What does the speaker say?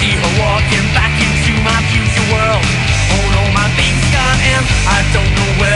see her walking back into my future world. Oh no, my baby's gone and I don't know where